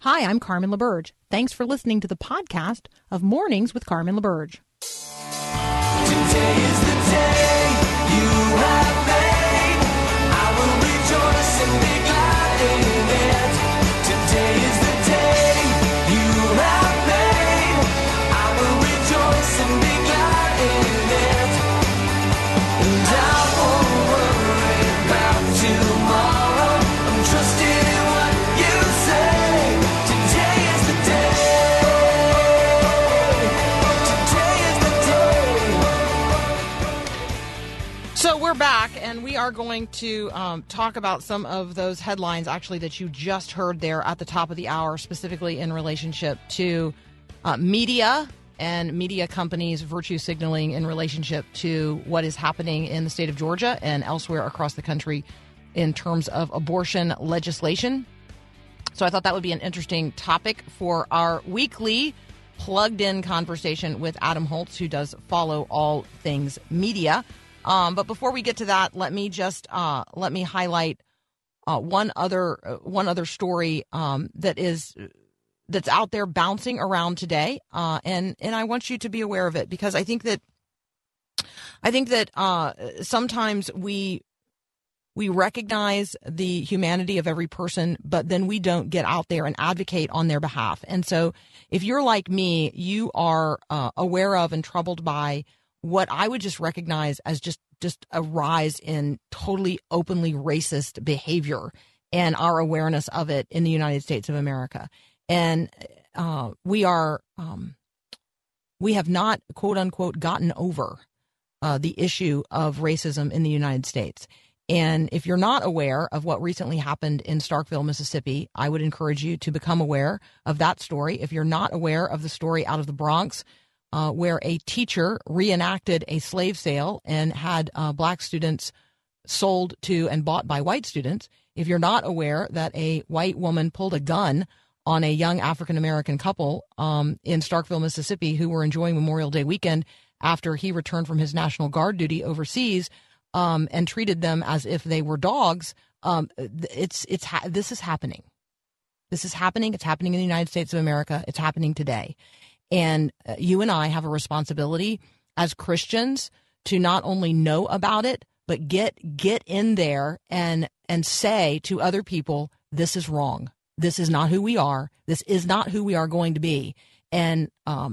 Hi, I'm Carmen LaBerge. Thanks for listening to the podcast of Mornings with Carmen LaBerge. Today is the day you have made. I will rejoice and be glad in it. Today is the day you have made. I will rejoice and be glad in it. And I won't worry about tomorrow. I'm trusting in what you say. Today is the day. Today is the day. So we're back, and we are going to talk about some of those headlines, actually, that you just heard there at the top of the hour, specifically in relationship to media and media companies' virtue signaling in relationship to what is happening in the state of Georgia and elsewhere across the country in terms of abortion legislation. So I thought that would be an interesting topic for our weekly plugged-in conversation with Adam Holz, who does follow all things media. But before we get to that, let me just let me highlight one other story that's out there bouncing around today, and I want you to be aware of it, because I think that sometimes we recognize the humanity of every person, but then we don't get out there and advocate on their behalf. And so if you're like me, you are aware of and troubled by what I would just recognize as just a rise in totally openly racist behavior and our awareness of it in the United States of America. And we have not, quote unquote, gotten over the issue of racism in the United States. And if you're not aware of what recently happened in Starkville, Mississippi, I would encourage you to become aware of that story. If you're not aware of the story out of the Bronx, where a teacher reenacted a slave sale and had black students sold to and bought by white students, if you're not aware that a white woman pulled a gun on a young African-American couple in Starkville, Mississippi, who were enjoying Memorial Day weekend after he returned from his National Guard duty overseas, and treated them as if they were dogs, this is happening. This is happening. It's happening in the United States of America. It's happening today. And you and I have a responsibility as Christians to not only know about it, but get in there and say to other people, this is wrong. This is not who we are. This is not who we are going to be. I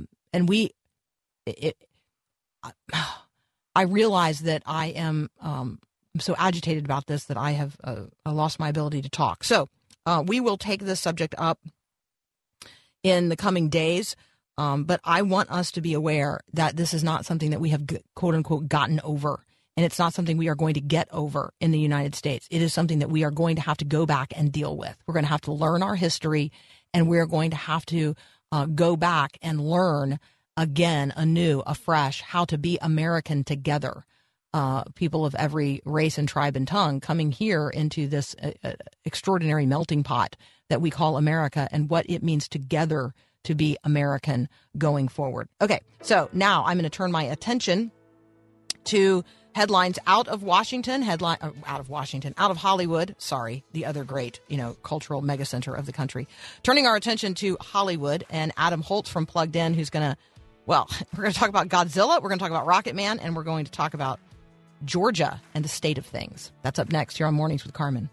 realize that I am so agitated about this that I have lost my ability to talk. So we will take this subject up in the coming days. But I want us to be aware that this is not something that we have, quote unquote, gotten over. And it's not something we are going to get over in the United States. It is something that we are going to have to go back and deal with. We're going to have to learn our history, and we're going to have to go back and learn again, anew, afresh, how to be American together. People of every race and tribe and tongue coming here into this extraordinary melting pot that we call America, and what it means together to be American going forward. Okay, so now I'm going to turn my attention to headlines out of Hollywood. Sorry, the other great, cultural megacenter of the country. Turning our attention to Hollywood, and Adam Holz from Plugged In, who's we're going to talk about Godzilla, we're going to talk about Rocket Man, and we're going to talk about Georgia and the state of things. That's up next here on Mornings with Carmen.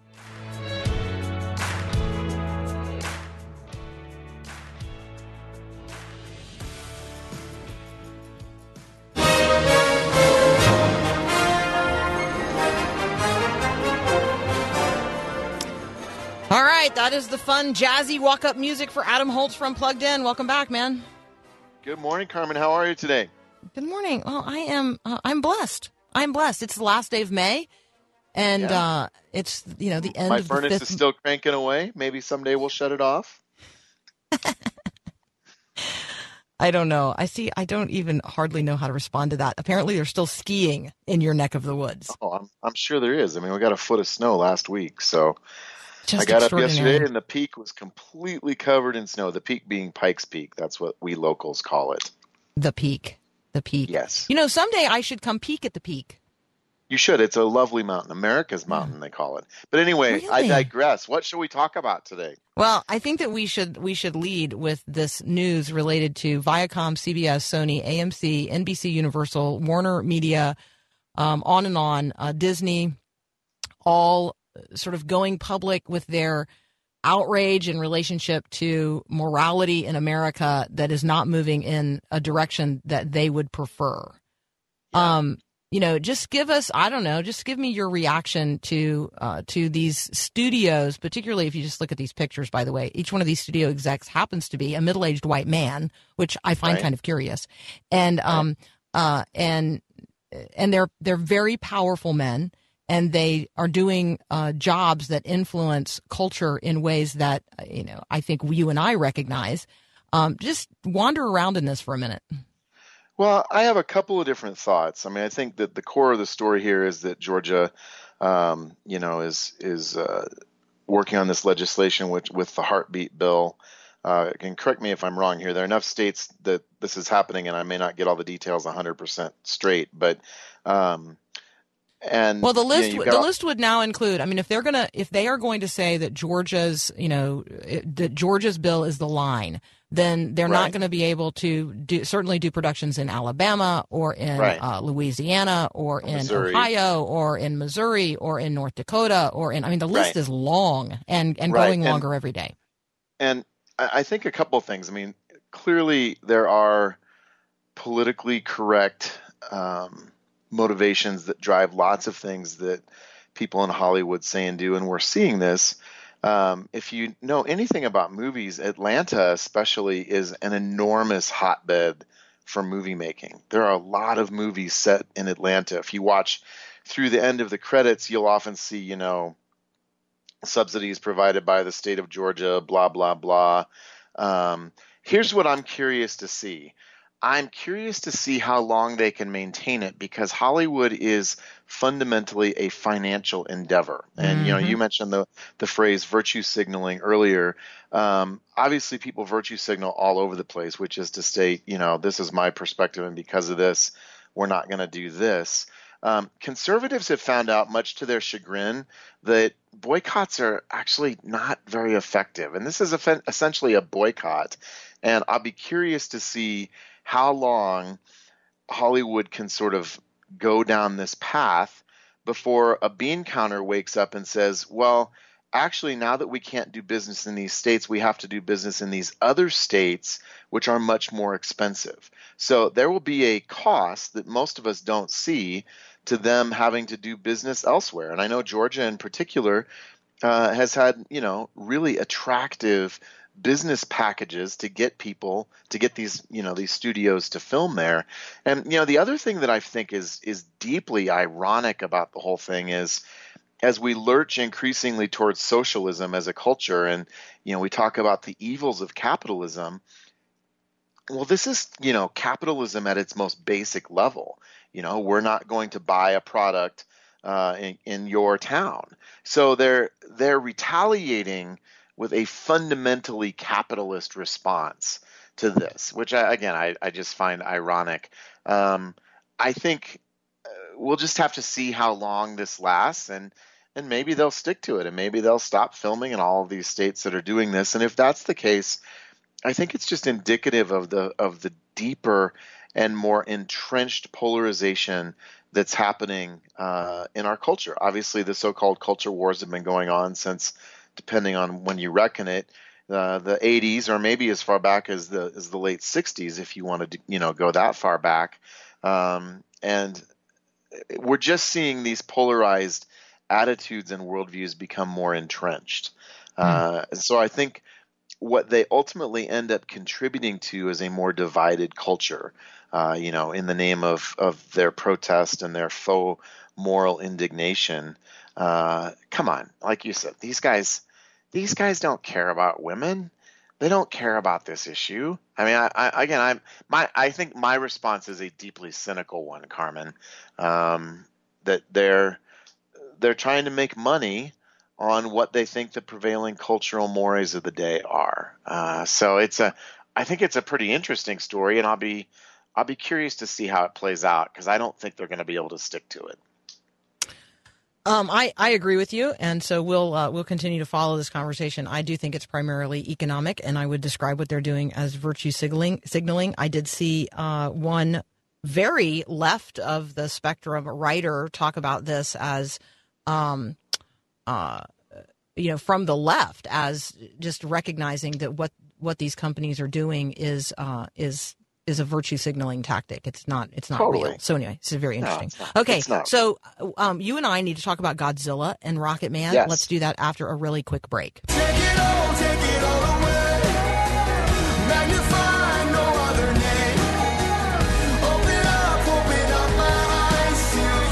All right, that is the fun, jazzy walk-up music for Adam Holz from Plugged In. Welcome back, man. Good morning, Carmen. How are you today? Good morning. Well, I'm blessed. I'm blessed. It's the last day of May, and it's, the end My of the furnace fifth. is still cranking away. Maybe someday we'll shut it off. I don't know. I don't even hardly know how to respond to that. Apparently, they're still skiing in your neck of the woods. Oh, I'm sure there is. I mean, we got a foot of snow last week, so Just I got up extraordinary. yesterday and the peak was completely covered in snow. The peak being Pikes Peak. That's what we locals call it. The peak. Yes. Someday I should come peek at the peak. You should. It's a lovely mountain. America's Yeah. mountain, they call it. But anyway, I Really? digress. What should we talk about today? Well, I think that we should lead with this news related to Viacom, CBS, Sony, AMC, NBC Universal, Warner Media, on and on, Disney, all sort of going public with their outrage in relationship to morality in America that is not moving in a direction that they would prefer. Yeah. Just give us, I don't know, just give me your reaction to these studios, particularly if you just look at these pictures, by the way. Each one of these studio execs happens to be a middle-aged white man, which I find Right. kind of curious. And and they're very powerful men, and they are doing jobs that influence culture in ways that I think you and I recognize. Just wander around in this for a minute. Well, I have a couple of different thoughts. I mean, I think that the core of the story here is that Georgia, is working on this legislation with the heartbeat bill. And correct me if I'm wrong here. There are enough states that this is happening, and I may not get all the details 100% straight. But and Well, the list you've the got list would now include. I mean, if they are going to say that that Georgia's bill is the line, then they're not Right. going to be able to certainly do productions in Alabama or in Right. Louisiana or in Missouri. Ohio or in Missouri or in North Dakota the list Right. is long and Right. growing longer every day. And I think a couple of things. I mean, clearly there are politically correct motivations that drive lots of things that people in Hollywood say and do, and we're seeing this. If you know anything about movies, Atlanta especially is an enormous hotbed for movie making. There are a lot of movies set in Atlanta. If you watch through the end of the credits, you'll often see, subsidies provided by the state of Georgia, blah, blah, blah. Here's what I'm curious to see. I'm curious to see how long they can maintain it, because Hollywood is fundamentally a financial endeavor. And, you mentioned the phrase virtue signaling earlier. Obviously, people virtue signal all over the place, which is to state, this is my perspective, and because of this, we're not going to do this. Conservatives have found out, much to their chagrin, that boycotts are actually not very effective. And this is essentially a boycott. And I'll be curious to see how long Hollywood can sort of go down this path before a bean counter wakes up and says, well, actually, now that we can't do business in these states, we have to do business in these other states, which are much more expensive. So there will be a cost that most of us don't see to them having to do business elsewhere. And I know Georgia in particular has had, really attractive business packages to get people to get these studios to film there. And the other thing that I think is deeply ironic about the whole thing is, as we lurch increasingly towards socialism as a culture, and we talk about the evils of capitalism, well, this is capitalism at its most basic level. We're not going to buy a product in your town. So they're retaliating with a fundamentally capitalist response to this, which I just find ironic. I think we'll just have to see how long this lasts, and maybe they'll stick to it, and maybe they'll stop filming in all of these states that are doing this. And if that's the case, I think it's just indicative of the deeper and more entrenched polarization that's happening in our culture. Obviously, the so-called culture wars have been going on since, depending on when you reckon it, the 80s, or maybe as far back as the late 60s, if you want to go that far back. And we're just seeing these polarized attitudes and worldviews become more entrenched. So I think what they ultimately end up contributing to is a more divided culture, in the name of their protest and their faux moral indignation. Come on, like you said, these guys don't care about women. They don't care about this issue. I mean, I think my response is a deeply cynical one, Carmen. That they're trying to make money on what they think the prevailing cultural mores of the day are. So I think it's a pretty interesting story, and I'll be curious to see how it plays out, because I don't think they're going to be able to stick to it. I agree with you, and so we'll continue to follow this conversation. I do think it's primarily economic, and I would describe what they're doing as virtue signaling. I did see one very left of the spectrum writer talk about this as, from the left, as just recognizing that what these companies are doing is a virtue signaling tactic. It's not Totally. real. So anyway, it's very interesting. it's not. Okay, It's not. so you and I need to talk about Godzilla and Rocket Man. Yes. Let's do that after a really quick break. Take it all away. Magnify no other name. Open up my eyes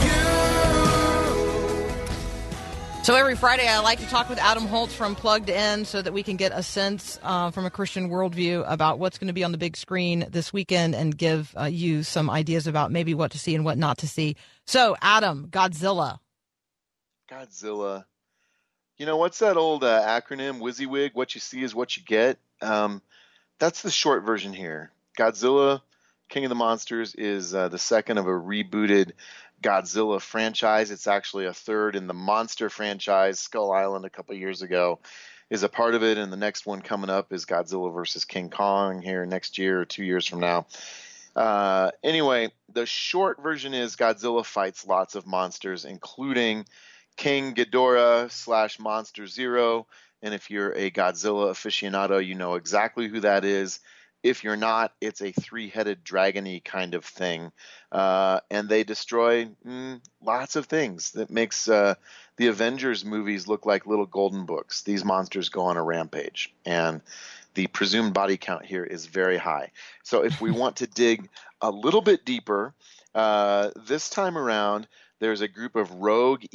to you. So every Friday, I like to talk with Adam Holtz from Plugged In so that we can get a sense from a Christian worldview about what's going to be on the big screen this weekend and give you some ideas about maybe what to see and what not to see. So, Adam, Godzilla. Godzilla. You know, what's that old acronym, WYSIWYG? What you see is what you get. That's the short version here. Godzilla, King of the Monsters, is the second of a rebooted Godzilla franchise. It's actually a third in the monster franchise. Skull Island a couple years ago is a part of it, and the next one coming up is Godzilla versus King Kong here next year or 2 years from now. Anyway, the short version is Godzilla fights lots of monsters, including King Ghidorah / Monster Zero. And if you're a Godzilla aficionado, you know exactly who that is. If you're not, it's a three-headed dragon-y kind of thing. And they destroy lots of things. That makes the Avengers movies look like little golden books. These monsters go on a rampage. And the presumed body count here is very high. So if we want to dig a little bit deeper, this time around, there's a group of rogue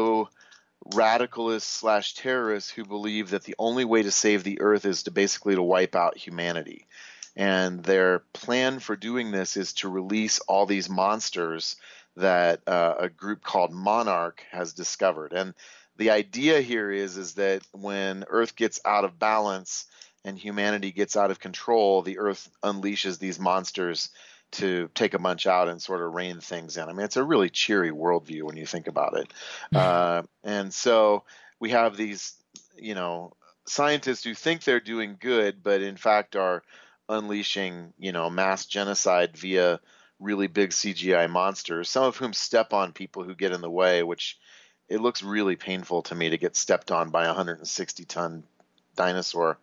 eco-radicalists / terrorists who believe that the only way to save the Earth is to basically to wipe out humanity. And their plan for doing this is to release all these monsters that a group called Monarch has discovered. And the idea here is that when Earth gets out of balance and humanity gets out of control, the Earth unleashes these monsters to take a bunch out and sort of rein things in. I mean, it's a really cheery worldview when you think about it. And so we have these, scientists who think they're doing good, but in fact are unleashing, mass genocide via really big CGI monsters, some of whom step on people who get in the way, which it looks really painful to me to get stepped on by a 160-ton dinosaur.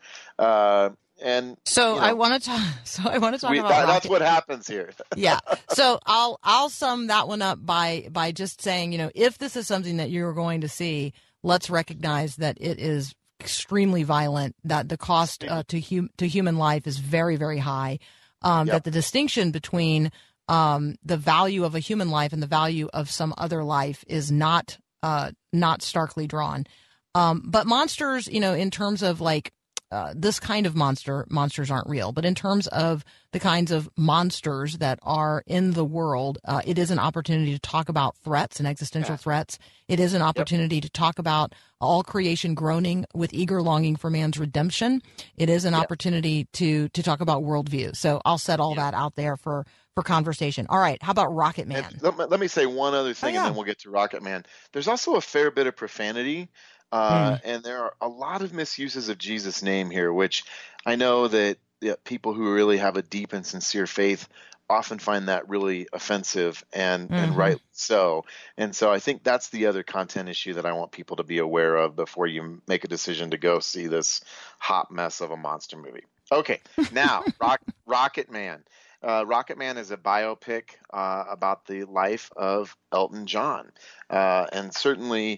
And so I want to talk. So I want to talk about that's what happens here. Yeah. So I'll sum that one up by just saying, if this is something that you're going to see, let's recognize that it is extremely violent, that the cost to human life is very, very high, that the distinction between the value of a human life and the value of some other life is not starkly drawn. But monsters, in terms of this kind of monsters aren't real. But in terms of the kinds of monsters that are in the world, it is an opportunity to talk about threats and existential threats. It is an opportunity to talk about all creation groaning with eager longing for man's redemption. It is an opportunity to talk about worldview. So I'll set all that out there for conversation. All right. How about Rocket Man? Let me say one other thing, and then we'll get to Rocket Man. There's also a fair bit of profanity. And there are a lot of misuses of Jesus' name here, which I know that people who really have a deep and sincere faith often find that really offensive, and rightly so. And so I think that's the other content issue that I want people to be aware of before you make a decision to go see this hot mess of a monster movie. Okay, now Rocket Man. Rocket Man is a biopic about the life of Elton John, and certainly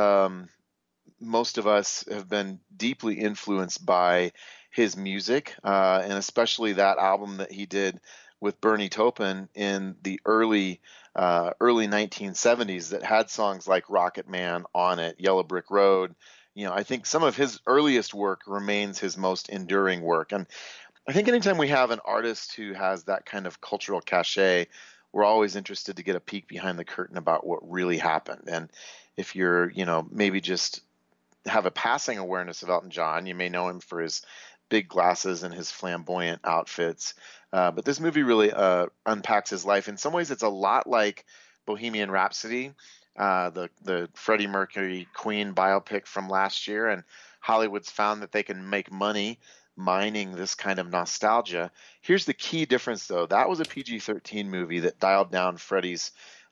most of us have been deeply influenced by his music, and especially that album that he did with Bernie Taupin in the early 1970s that had songs like Rocket Man on it, Yellow Brick Road. I think some of his earliest work remains his most enduring work. And I think anytime we have an artist who has that kind of cultural cachet, we're always interested to get a peek behind the curtain about what really happened. And if you're, maybe just have a passing awareness of Elton John, you may know him for his big glasses and his flamboyant outfits. But this movie really unpacks his life. In some ways, it's a lot like Bohemian Rhapsody. the Freddie Mercury Queen biopic from last year, and Hollywood's found that they can make money mining this kind of nostalgia. Here's the key difference, though. That was a PG-13 movie that dialed down Freddie's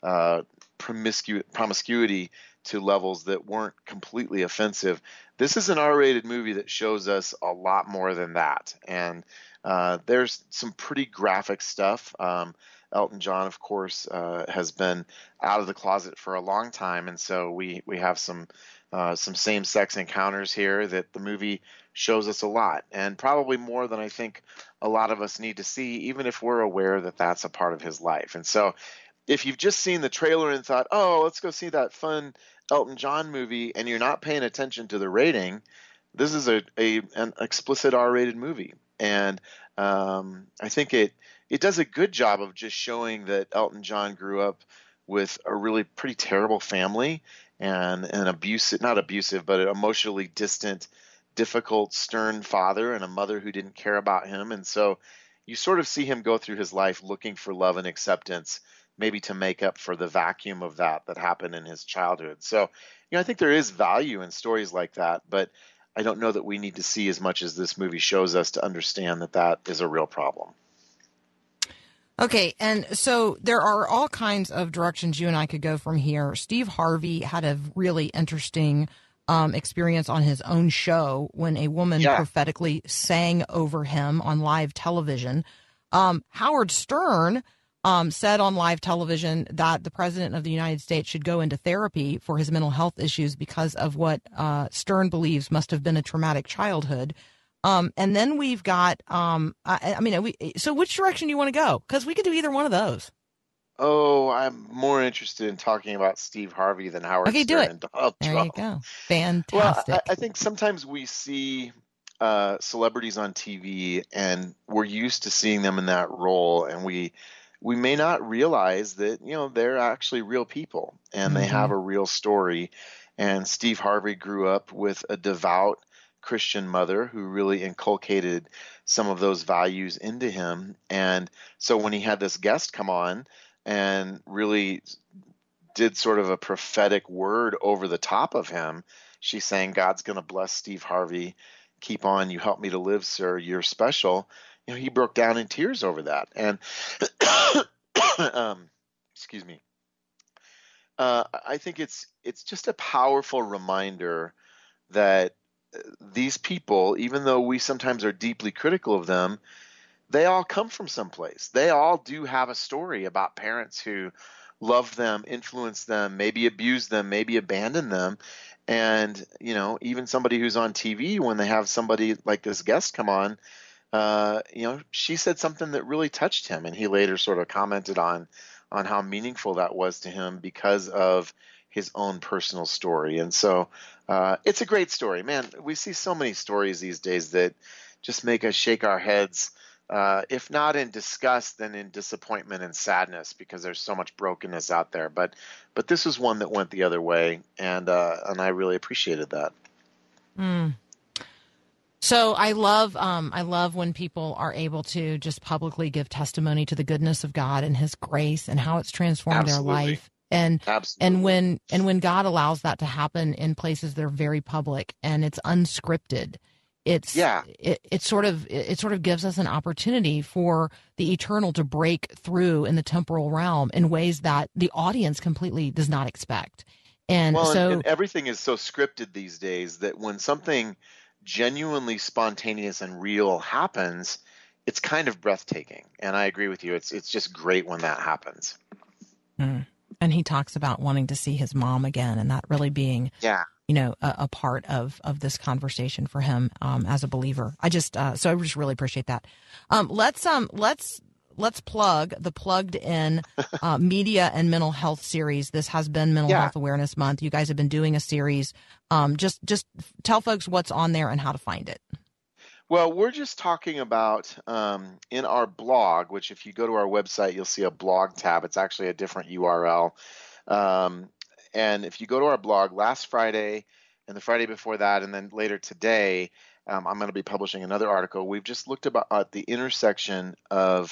promiscuity to levels that weren't completely offensive. This is an R-rated movie that shows us a lot more than that, and there's some pretty graphic stuff. Elton John, of course, has been out of the closet for a long time, and so we have some same-sex encounters here that the movie shows us a lot, and probably more than I think a lot of us need to see, even if we're aware that that's a part of his life. And so if you've just seen the trailer and thought, oh, let's go see that fun Elton John movie, and you're not paying attention to the rating, this is an explicit R-rated movie. And I think it does a good job of just showing that Elton John grew up with a really pretty terrible family and an abusive, not abusive, but an emotionally distant, difficult, stern father and a mother who didn't care about him. And so you sort of see him go through his life looking for love and acceptance, maybe to make up for the vacuum of that happened in his childhood. So, I think there is value in stories like that, but I don't know that we need to see as much as this movie shows us to understand that that is a real problem. Okay, and so there are all kinds of directions you and I could go from here. Steve Harvey had a really interesting experience on his own show when a woman prophetically sang over him on live television. Howard Stern said on live television that the president of the United States should go into therapy for his mental health issues because of what Stern believes must have been a traumatic childhood. And then we've got, so which direction do you want to go? Because we could do either one of those. Oh, I'm more interested in talking about Steve Harvey than Howard Stern. Do it. And Donald there Trump. You go. Fantastic. Well, I think sometimes we see celebrities on TV and we're used to seeing them in that role, and we may not realize that, they're actually real people and they have a real story. And Steve Harvey grew up with a devout Christian mother who really inculcated some of those values into him. And so when he had this guest come on and really did sort of a prophetic word over the top of him, she's saying, God's going to bless Steve Harvey. Keep on. You helped me to live, sir. You're special. He broke down in tears over that. And excuse me. I think it's just a powerful reminder that these people, even though we sometimes are deeply critical of them, they all come from someplace. They all do have a story about parents who loved them, influenced them, maybe abused them, maybe abandoned them. And, even somebody who's on TV, when they have somebody like this guest come on, she said something that really touched him. And he later sort of commented on how meaningful that was to him because of his own personal story. And so it's a great story. Man, we see so many stories these days that just make us shake our heads, if not in disgust, then in disappointment and sadness, because there's so much brokenness out there. But this was one that went the other way, and I really appreciated that. So I love when people are able to just publicly give testimony to the goodness of God and His grace and how it's transformed their life. And when God allows that to happen in places that are very public and it's unscripted, it sort of gives us an opportunity for the eternal to break through in the temporal realm in ways that the audience completely does not expect. And everything is so scripted these days that when something genuinely spontaneous and real happens, it's kind of breathtaking. And I agree with you. It's just great when that happens. And he talks about wanting to see his mom again, and that really being, a part of this conversation for him as a believer. I just really appreciate that. Let's plug the Plugged In media and mental health series. This has been Mental Health Awareness Month. You guys have been doing a series. Just tell folks what's on there and how to find it. Well, we're just talking about in our blog, which if you go to our website, you'll see a blog tab. It's actually a different URL. And if you go to our blog, last Friday and the Friday before that, and then later today, I'm going to be publishing another article. We've just looked at the intersection of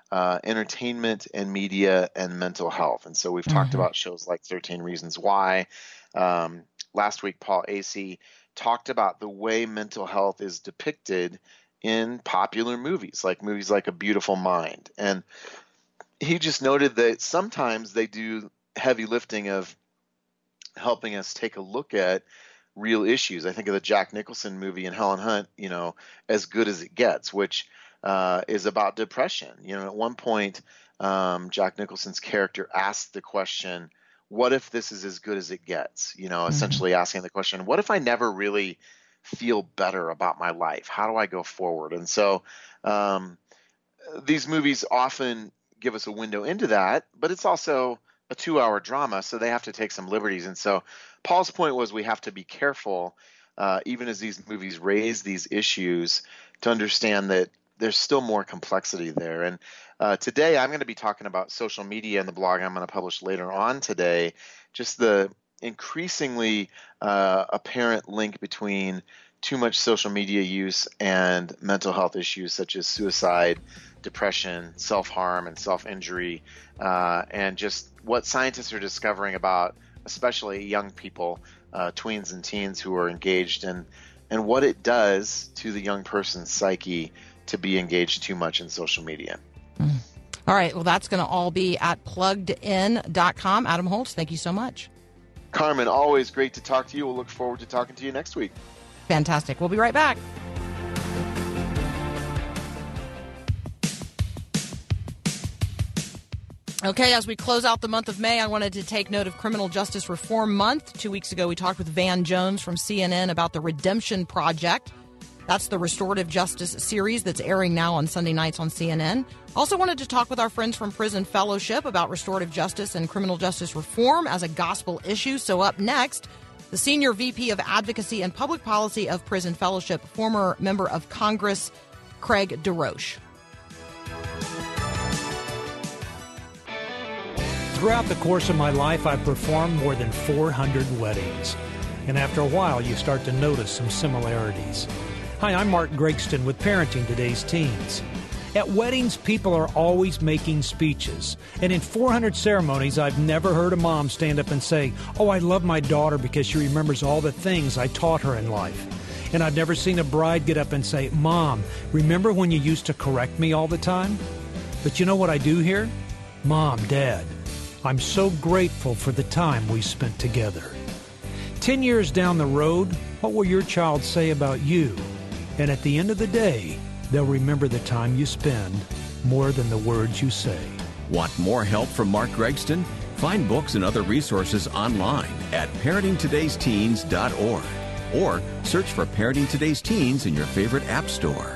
entertainment and media and mental health. And so we've talked about shows like 13 Reasons Why. Last week, Paul Asay talked about the way mental health is depicted in popular movies like A Beautiful Mind. And he just noted that sometimes they do heavy lifting of helping us take a look at real issues. I think of the Jack Nicholson movie and Helen Hunt, As Good as It Gets, which is about depression. At one point, Jack Nicholson's character asked the question, what if this is as good as it gets? Essentially asking the question, what if I never really feel better about my life? How do I go forward? And so these movies often give us a window into that, but it's also a 2-hour drama, so they have to take some liberties. And so Paul's point was we have to be careful, even as these movies raise these issues, to understand that there's still more complexity there. And today I'm going to be talking about social media in the blog I'm going to publish later on today, just the increasingly apparent link between too much social media use and mental health issues such as suicide, depression, self-harm, and self-injury, and just what scientists are discovering about especially young people, tweens and teens who are engaged, and what it does to the young person's psyche to be engaged too much in social media. All right. Well, that's going to all be at pluggedin.com. Adam Holz, thank you so much. Carmen, always great to talk to you. We'll look forward to talking to you next week. Fantastic. We'll be right back. Okay, as we close out the month of May, I wanted to take note of Criminal Justice Reform Month. 2 weeks ago, we talked with Van Jones from CNN about the Redemption Project. That's the restorative justice series that's airing now on Sunday nights on CNN. Also wanted to talk with our friends from Prison Fellowship about restorative justice and criminal justice reform as a gospel issue. So up next, the Senior VP of Advocacy and Public Policy of Prison Fellowship, former member of Congress, Craig DesRoches. Throughout the course of my life, I've performed more than 400 weddings. And after a while, you start to notice some similarities. Hi, I'm Mark Gregston with Parenting Today's Teens. At weddings, people are always making speeches. And in 400 ceremonies, I've never heard a mom stand up and say, "Oh, I love my daughter because she remembers all the things I taught her in life." And I've never seen a bride get up and say, "Mom, remember when you used to correct me all the time?" But you know what I do hear? "Mom, Dad, I'm so grateful for the time we spent together." 10 years down the road, what will your child say about you? And at the end of the day, they'll remember the time you spend more than the words you say. Want more help from Mark Gregston? Find books and other resources online at parentingtodaysteens.org or search for Parenting Today's Teens in your favorite app store.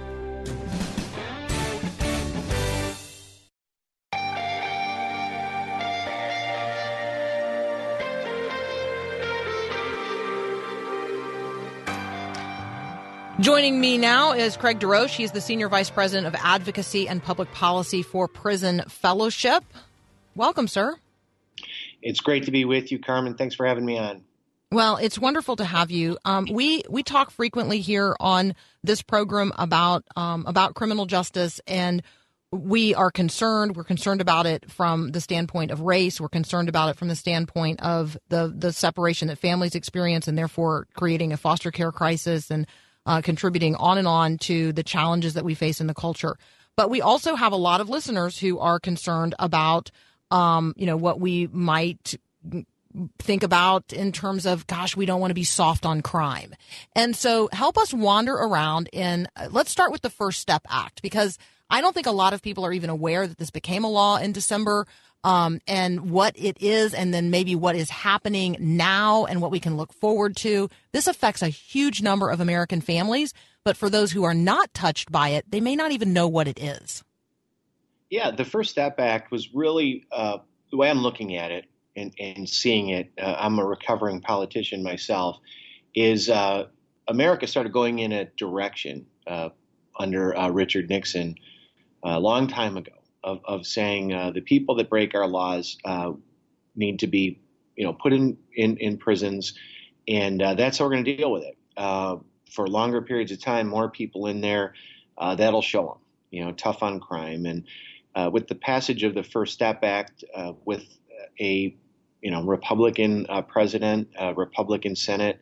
Joining me now is Craig DesRoches. He's the Senior Vice President of Advocacy and Public Policy for Prison Fellowship. Welcome, sir. It's great to be with you, Carmen. Thanks for having me on. Well, it's wonderful to have you. We talk frequently here on this program about criminal justice, and we are concerned. We're concerned about it from the standpoint of race. We're concerned about it from the standpoint of the separation that families experience, and therefore creating a foster care crisis and contributing on and on to the challenges that we face in the culture. But we also have a lot of listeners who are concerned about, what we might think about in terms of, gosh, we don't want to be soft on crime. And so help us wander around let's start with the First Step Act, because I don't think a lot of people are even aware that this became a law in December. And what it is, and then maybe what is happening now and what we can look forward to. This affects a huge number of American families, but for those who are not touched by it, they may not even know what it is. Yeah, the First Step Act was really, the way I'm looking at it and seeing it, I'm a recovering politician myself, is America started going in a direction under Richard Nixon a long time ago. Of saying the people that break our laws need to be, put in prisons, and that's how we're going to deal with it for longer periods of time. More people in there, that'll show them, tough on crime, and with the passage of the First Step Act, with a Republican president, Republican Senate,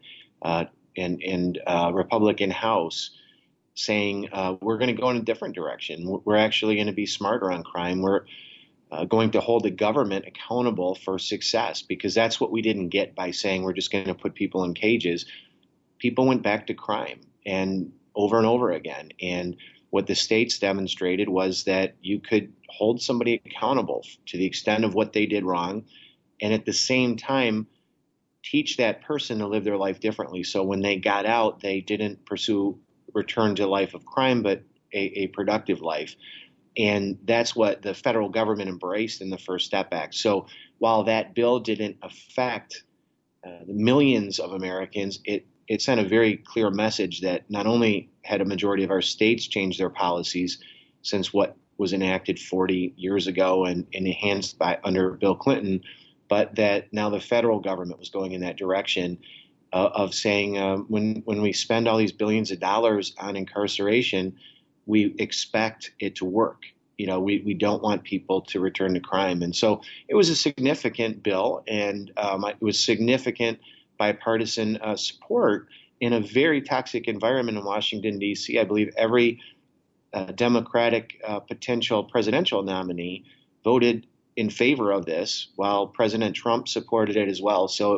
and Republican House saying we're going to go in a different direction. We're actually going to be smarter on crime. We're going to hold the government accountable for success, because that's what we didn't get by saying we're just going to put people in cages. People went back to crime and over again. And what the states demonstrated was that you could hold somebody accountable to the extent of what they did wrong, and at the same time teach that person to live their life differently. So when they got out, they didn't pursue return to a life of crime, but a productive life. And that's what the federal government embraced in the First Step Act. So while that bill didn't affect the millions of Americans, it sent a very clear message that not only had a majority of our states changed their policies since what was enacted 40 years ago and enhanced under Bill Clinton, but that now the federal government was going in that direction of saying when we spend all these billions of dollars on incarceration, we expect it to work. We don't want people to return to crime. And so it was a significant bill, and it was significant bipartisan support in a very toxic environment in Washington, D.C. I believe every Democratic potential presidential nominee voted in favor of this, while President Trump supported it as well. So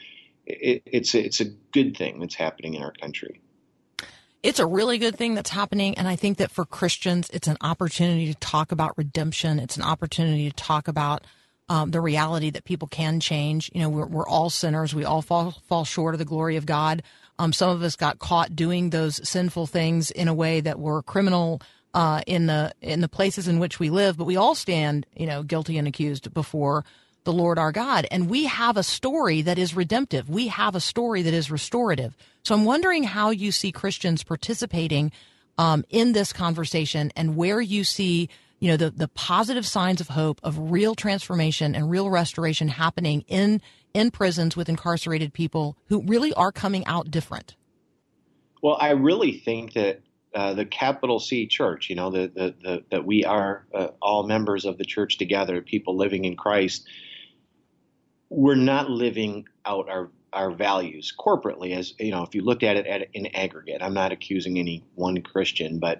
it's a good thing that's happening in our country. It's a really good thing that's happening, and I think that for Christians, it's an opportunity to talk about redemption. It's an opportunity to talk about the reality that people can change. We're all sinners. We all fall short of the glory of God. Some of us got caught doing those sinful things in a way that were criminal in the places in which we live, but we all stand, guilty and accused before the Lord our God. And we have a story that is redemptive. We have a story that is restorative. So I'm wondering how you see Christians participating in this conversation, and where you see, the positive signs of hope, of real transformation and real restoration happening in prisons with incarcerated people who really are coming out different. Well, I really think that the capital C church, that we are all members of the church together, people living in Christ, we're not living out our values corporately, as if you looked at it in aggregate. I'm not accusing any one Christian, but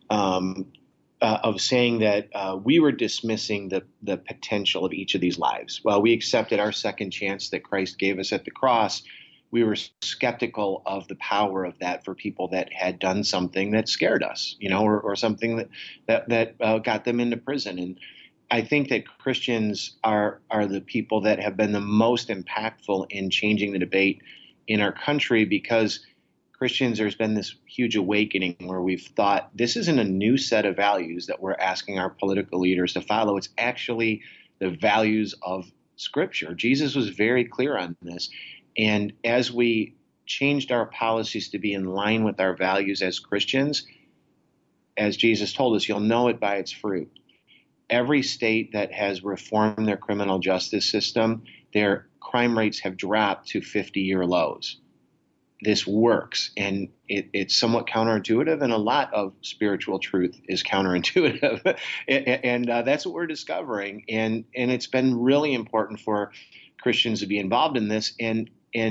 of saying that we were dismissing the potential of each of these lives. While we accepted our second chance that Christ gave us at the cross, we were skeptical of the power of that for people that had done something that scared us, or something that got them into prison. And I think that Christians are the people that have been the most impactful in changing the debate in our country, because Christians, there's been this huge awakening where we've thought this isn't a new set of values that we're asking our political leaders to follow. It's actually the values of Scripture. Jesus was very clear on this. And as we changed our policies to be in line with our values as Christians, as Jesus told us, you'll know it by its fruit. Every state that has reformed their criminal justice system, their crime rates have dropped to 50-year lows. This works, and it's somewhat counterintuitive, and a lot of spiritual truth is counterintuitive, and that's what we're discovering. And it's been really important for Christians to be involved in this. And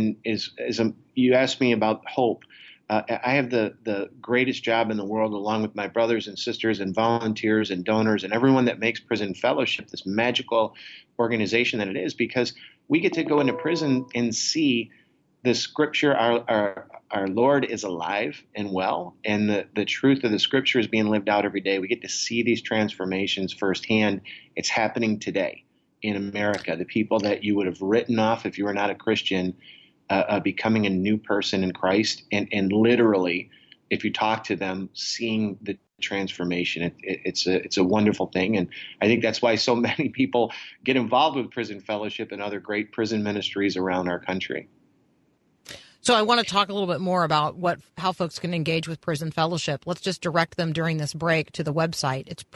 you asked me about hope. I have the greatest job in the world, along with my brothers and sisters and volunteers and donors and everyone that makes Prison Fellowship this magical organization that it is, because we get to go into prison and see the Scripture. Our Lord is alive and well, and the truth of the Scripture is being lived out every day. We get to see these transformations firsthand. It's happening today in America. The people that you would have written off if you were not a Christian, becoming a new person in Christ, and literally, if you talk to them, seeing the transformation. It's a wonderful thing, and I think that's why so many people get involved with Prison Fellowship and other great prison ministries around our country. So I want to talk a little bit more about how folks can engage with Prison Fellowship. Let's just direct them during this break to the website. It's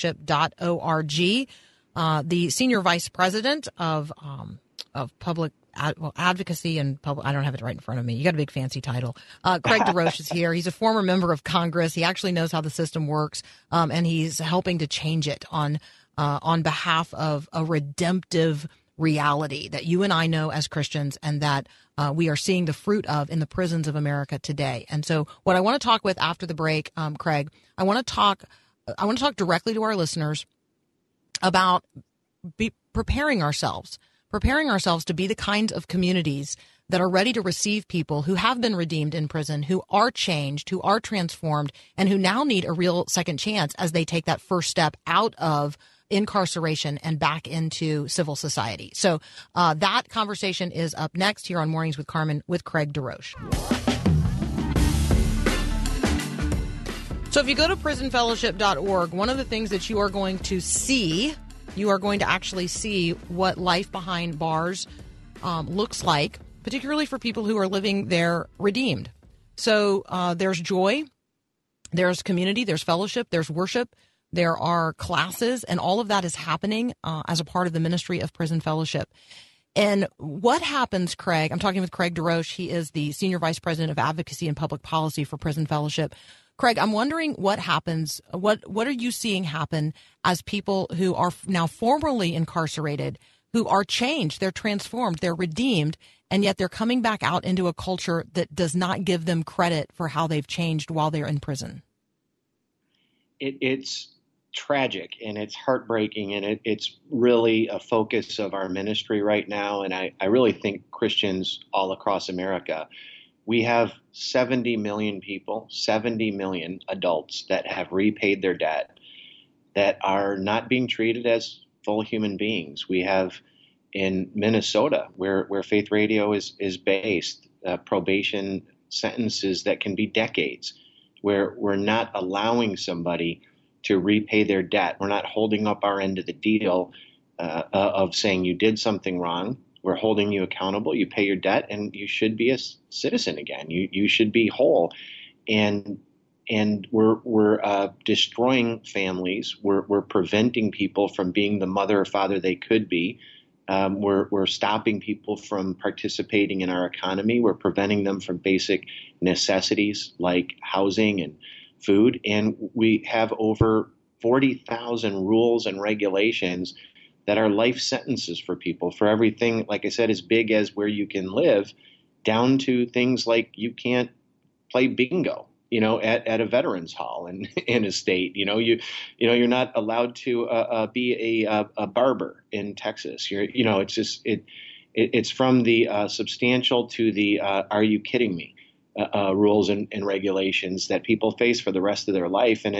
prisonfellowship.org. The senior vice president of public advocacy and public. I don't have it right in front of me. You got a big fancy title. Craig DeRoche is here. He's a former member of Congress. He actually knows how the system works, and he's helping to change it on behalf of a redemptive reality that you and I know as Christians, and that we are seeing the fruit of in the prisons of America today. And so, what I want to talk with after the break, Craig, I want to talk directly to our listeners about preparing ourselves to be the kinds of communities that are ready to receive people who have been redeemed in prison, who are changed, who are transformed, and who now need a real second chance as they take that first step out of incarceration and back into civil society. So that conversation is up next here on Mornings with Carmen with Craig DeRoche. So if you go to prisonfellowship.org, one of the things that you are going to see, you are going to actually see what life behind bars looks like, particularly for people who are living there redeemed. So there's joy, there's community, there's fellowship, there's worship, there are classes, and all of that is happening as a part of the ministry of Prison Fellowship. And what happens, Craig, I'm talking with Craig DeRoche. He is the Senior Vice President of Advocacy and Public Policy for Prison Fellowship. Craig, I'm wondering what happens, what are you seeing happen as people who are now formerly incarcerated, who are changed, they're transformed, they're redeemed, and yet they're coming back out into a culture that does not give them credit for how they've changed while they're in prison? It's tragic, and it's heartbreaking, and it's really a focus of our ministry right now. And I really think Christians all across America, we have 70 million people, 70 million adults that have repaid their debt, that are not being treated as full human beings. We have in Minnesota, where Faith Radio is based, probation sentences that can be decades, where we're not allowing somebody to repay their debt. We're not holding up our end of the deal of saying you did something wrong. We're holding you accountable. You pay your debt, and you should be a citizen again. You should be whole. And we're destroying families. We're preventing people from being the mother or father they could be. We're stopping people from participating in our economy. We're preventing them from basic necessities like housing and food. And we have over 40,000 rules and regulations that are life sentences for people, for everything, like I said, as big as where you can live, down to things like you can't play bingo, at a veterans hall in a state. You're not allowed to be a barber in Texas. It's from the substantial to the are you kidding me rules and regulations that people face for the rest of their life, and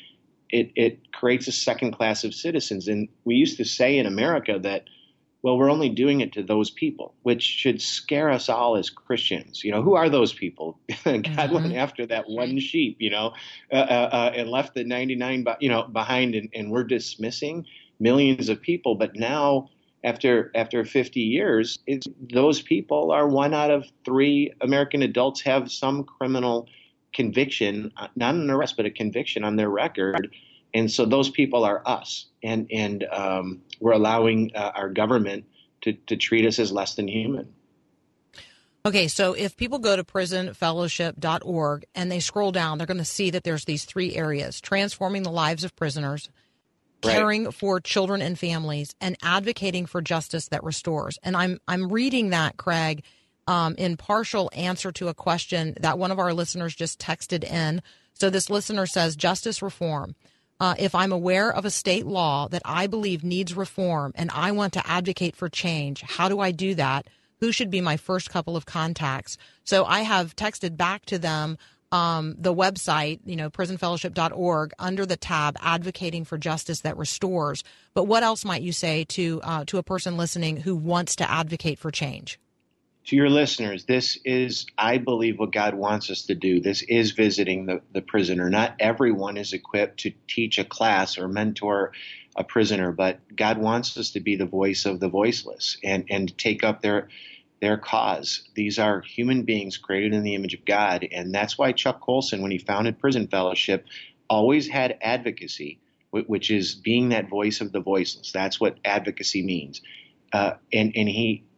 it creates a second class of citizens. And we used to say in America that, well, we're only doing it to those people, which should scare us all as Christians. Who are those people? God went after that one sheep, and left the 99, behind, and we're dismissing millions of people. But now, after 50 years, those people are 1 out of 3 American adults have some criminal conviction, not an arrest, but a conviction on their record. And so those people are us. And we're allowing our government to treat us as less than human. Okay, so if people go to prisonfellowship.org and they scroll down, they're going to see that there's these 3 areas: transforming the lives of prisoners, caring for children and families, and advocating for justice that restores. And I'm reading that, Craig, in partial answer to a question that one of our listeners just texted in. So this listener says, justice reform. If I'm aware of a state law that I believe needs reform and I want to advocate for change, how do I do that? Who should be my first couple of contacts? So I have texted back to them the website, prisonfellowship.org, under the tab Advocating for Justice That Restores. But what else might you say to a person listening who wants to advocate for change? To your listeners, this is, I believe, what God wants us to do. This is visiting the prisoner. Not everyone is equipped to teach a class or mentor a prisoner, but God wants us to be the voice of the voiceless and take up their cause. These are human beings created in the image of God, and that's why Chuck Colson, when he founded Prison Fellowship, always had advocacy, which is being that voice of the voiceless. That's what advocacy means. And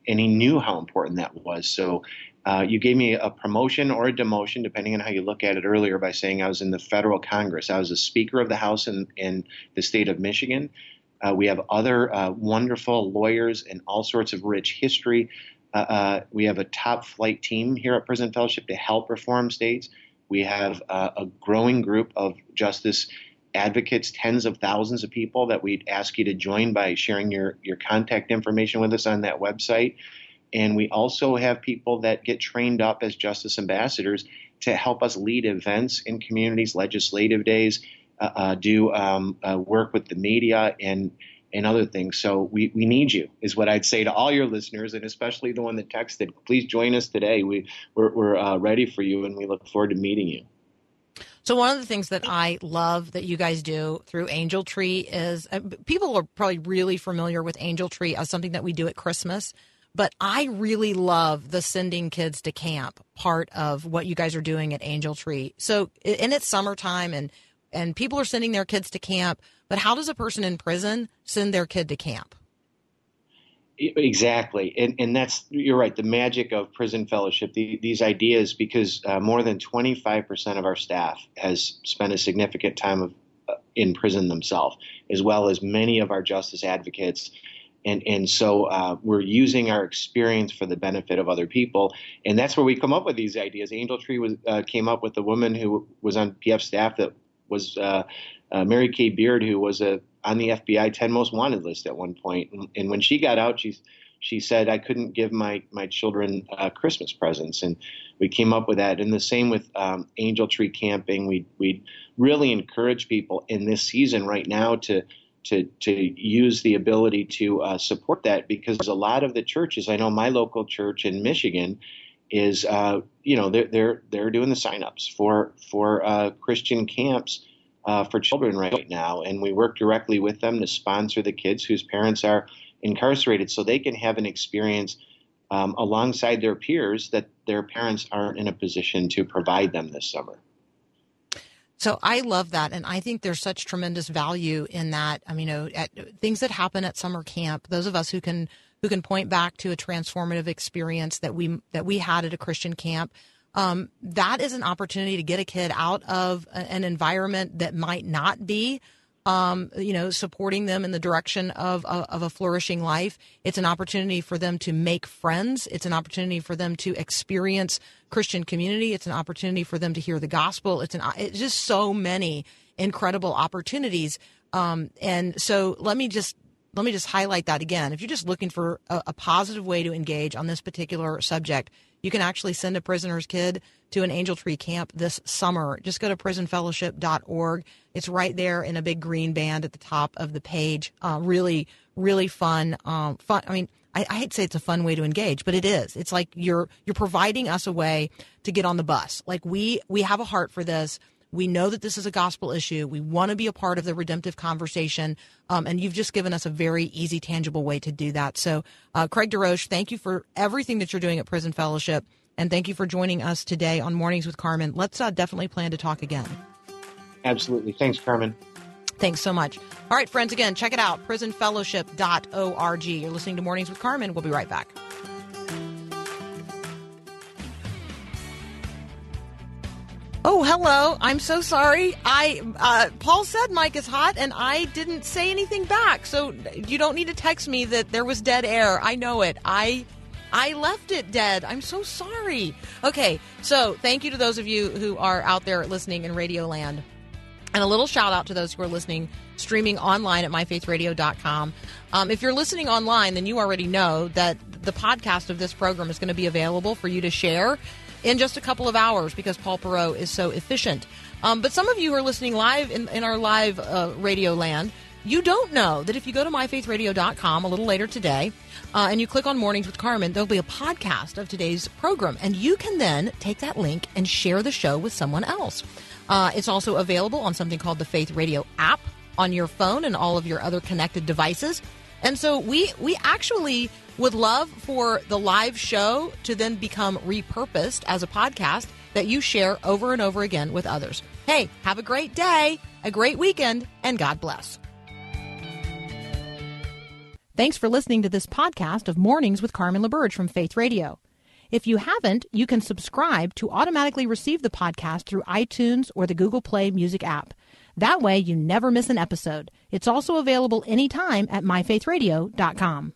he knew how important that was. So you gave me a promotion or a demotion, depending on how you look at it earlier, by saying I was in the federal Congress. I was a Speaker of the House in the state of Michigan. We have other wonderful lawyers and all sorts of rich history. We have a top flight team here at Prison Fellowship to help reform states. We have a growing group of justice advocates, tens of thousands of people that we'd ask you to join by sharing your contact information with us on that website. And we also have people that get trained up as justice ambassadors to help us lead events in communities, legislative days, do work with the media and other things. So we need you, is what I'd say to all your listeners, and especially the one that texted. Please join us today. We're ready for you, and we look forward to meeting you. So one of the things that I love that you guys do through Angel Tree is people are probably really familiar with Angel Tree as something that we do at Christmas. But I really love the sending kids to camp part of what you guys are doing at Angel Tree. So, and it's summertime and people are sending their kids to camp. But how does a person in prison send their kid to camp? Exactly. And that's, you're right, the magic of Prison Fellowship, these ideas, because more than 25% of our staff has spent a significant time in prison themselves, as well as many of our justice advocates. And so we're using our experience for the benefit of other people. And that's where we come up with these ideas. Angel Tree came up with a woman who was on PF staff that was Mary Kay Beard, who was on the FBI 10 Most Wanted list at one point. And when she got out, she said, I couldn't give my children Christmas presents. And we came up with that. And the same with Angel Tree camping. We really encourage people in this season right now to use the ability to support that, because a lot of the churches, I know my local church in Michigan is, they're doing the signups for Christian camps for children right now. And we work directly with them to sponsor the kids whose parents are incarcerated so they can have an experience alongside their peers that their parents aren't in a position to provide them this summer. So I love that, and I think there's such tremendous value in that. I mean, at things that happen at summer camp, those of us who can point back to a transformative experience that we had at a Christian camp, that is an opportunity to get a kid out of an environment that might not be, supporting them in the direction of a flourishing life. It's an opportunity for them to make friends. It's an opportunity for them to experience Christian community. It's an opportunity for them to hear the gospel. It's just so many incredible opportunities. And so let me just highlight that again. If you're just looking for a positive way to engage on this particular subject, you can actually send a prisoner's kid to an Angel Tree camp this summer. Just go to prisonfellowship.org. It's right there in a big green band at the top of the page. Really, really fun. I mean, I hate to say it's a fun way to engage, but it is. It's like you're providing us a way to get on the bus. Like we have a heart for this. We know that this is a gospel issue. We want to be a part of the redemptive conversation. And you've just given us a very easy, tangible way to do that. So, Craig DesRoches, thank you for everything that you're doing at Prison Fellowship. And thank you for joining us today on Mornings with Carmen. Let's definitely plan to talk again. Absolutely. Thanks, Carmen. Thanks so much. All right, friends, again, check it out, prisonfellowship.org. You're listening to Mornings with Carmen. We'll be right back. Oh, hello. I'm so sorry. Paul said Mike is hot, and I didn't say anything back. So you don't need to text me that there was dead air. I know it. I left it dead. I'm so sorry. Okay, so thank you to those of you who are out there listening in Radio Land. And a little shout out to those who are listening, streaming online at myfaithradio.com. If you're listening online, then you already know that the podcast of this program is going to be available for you to share in just a couple of hours because Paul Perot is so efficient. But some of you who are listening live in our live Radio Land, you don't know that if you go to myfaithradio.com a little later today and you click on Mornings with Carmen, there'll be a podcast of today's program. And you can then take that link and share the show with someone else. It's also available on something called the Faith Radio app on your phone and all of your other connected devices. And so we actually would love for the live show to then become repurposed as a podcast that you share over and over again with others. Hey, have a great day, a great weekend, and God bless. Thanks for listening to this podcast of Mornings with Carmen LaBerge from Faith Radio. If you haven't, you can subscribe to automatically receive the podcast through iTunes or the Google Play Music app. That way you never miss an episode. It's also available anytime at myfaithradio.com.